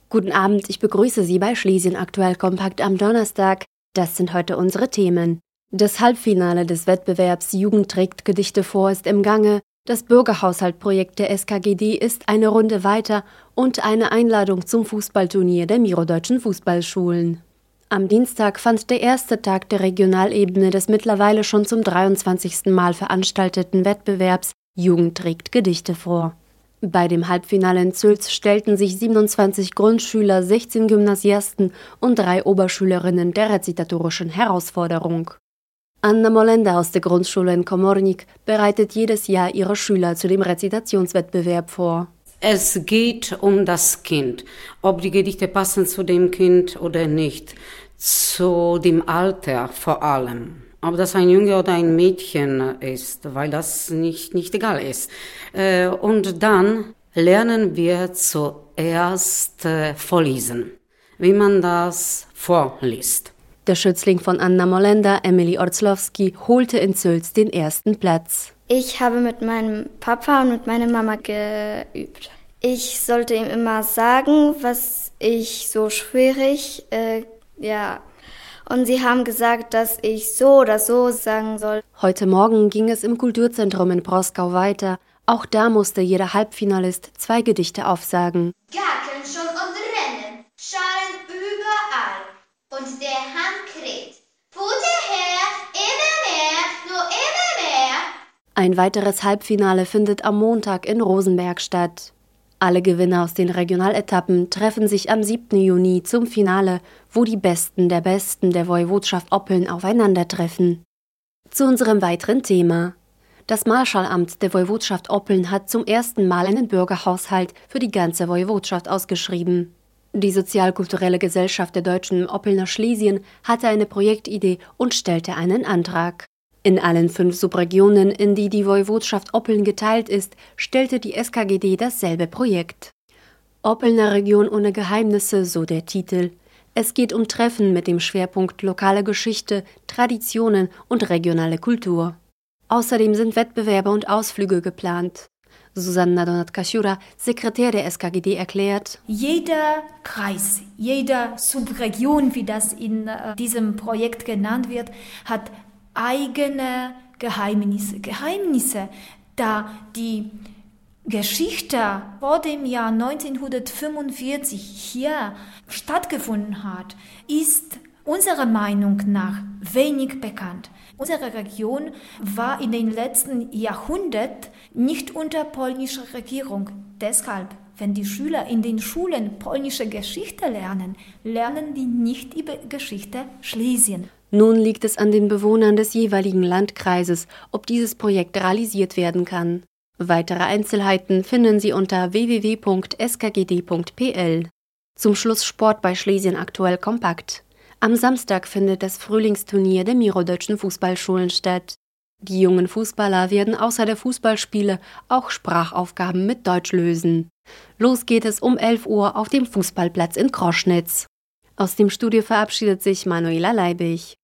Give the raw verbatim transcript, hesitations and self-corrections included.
Guten Abend, ich begrüße Sie bei Schlesien aktuell kompakt am Donnerstag. Das sind heute unsere Themen. Das Halbfinale des Wettbewerbs Jugend trägt Gedichte vor ist im Gange. Das Bürgerhaushaltprojekt der S K G D ist eine Runde weiter und eine Einladung zum Fußballturnier der Miro-Deutschen Fußballschulen. Am Dienstag fand der erste Tag der Regionalebene des mittlerweile schon zum dreiundzwanzigsten Mal veranstalteten Wettbewerbs Jugend trägt Gedichte vor. Bei dem Halbfinale in Zülz stellten sich siebenundzwanzig Grundschüler, sechzehn Gymnasiasten und drei Oberschülerinnen der rezitatorischen Herausforderung. Anna Molenda aus der Grundschule in Komornik bereitet jedes Jahr ihre Schüler zu dem Rezitationswettbewerb vor. Es geht um das Kind, ob die Gedichte passen zu dem Kind oder nicht, zu dem Alter vor allem. Ob das ein Junge oder ein Mädchen ist, weil das nicht, nicht egal ist. Und dann lernen wir zuerst vorlesen, wie man das vorliest. Der Schützling von Anna Molenda, Emily Orzlowski, holte in Zülz den ersten Platz. Ich habe mit meinem Papa und mit meiner Mama geübt. Ich sollte ihm immer sagen, was ich so schwierig, äh, ja... Und sie haben gesagt, dass ich so oder so sagen soll. Heute Morgen ging es im Kulturzentrum in Proskau weiter. Auch da musste jeder Halbfinalist zwei Gedichte aufsagen. Gacken schon und rennen, scharen überall. Und der Hahn kräht. Futter her, immer mehr, nur immer mehr. Ein weiteres Halbfinale findet am Montag in Rosenberg statt. Alle Gewinner aus den Regionaletappen treffen sich am siebten Juni zum Finale, wo die Besten der Besten der Woiwodschaft Oppeln aufeinandertreffen. Zu unserem weiteren Thema. Das Marschalamt der Woiwodschaft Oppeln hat zum ersten Mal einen Bürgerhaushalt für die ganze Woiwodschaft ausgeschrieben. Die Sozialkulturelle Gesellschaft der Deutschen im Oppelner Schlesien hatte eine Projektidee und stellte einen Antrag. In allen fünf Subregionen, in die die Woiwodschaft Oppeln geteilt ist, stellte die S K G D dasselbe Projekt. Oppelner Region ohne Geheimnisse, so der Titel. Es geht um Treffen mit dem Schwerpunkt lokale Geschichte, Traditionen und regionale Kultur. Außerdem sind Wettbewerbe und Ausflüge geplant. Susanna Donat-Kasiura, Sekretär der S K G D, erklärt: Jeder Kreis, jede Subregion, wie das in äh, diesem Projekt genannt wird, hat eigene Geheimnisse. Geheimnisse, da die Geschichte vor dem Jahr neunzehnhundertfünfundvierzig hier stattgefunden hat, ist unserer Meinung nach wenig bekannt. Unsere Region war in den letzten Jahrhunderten nicht unter polnischer Regierung. Deshalb, wenn die Schüler in den Schulen polnische Geschichte lernen, lernen die nicht über Geschichte Schlesien. Nun liegt es an den Bewohnern des jeweiligen Landkreises, ob dieses Projekt realisiert werden kann. Weitere Einzelheiten finden Sie unter w w w punkt s k g d punkt p l. Zum Schluss Sport bei Schlesien aktuell kompakt. Am Samstag findet das Frühlingsturnier der Miro-Deutschen Fußballschulen statt. Die jungen Fußballer werden außer der Fußballspiele auch Sprachaufgaben mit Deutsch lösen. Los geht es um elf Uhr auf dem Fußballplatz in Kroschnitz. Aus dem Studio verabschiedet sich Manuela Leibig.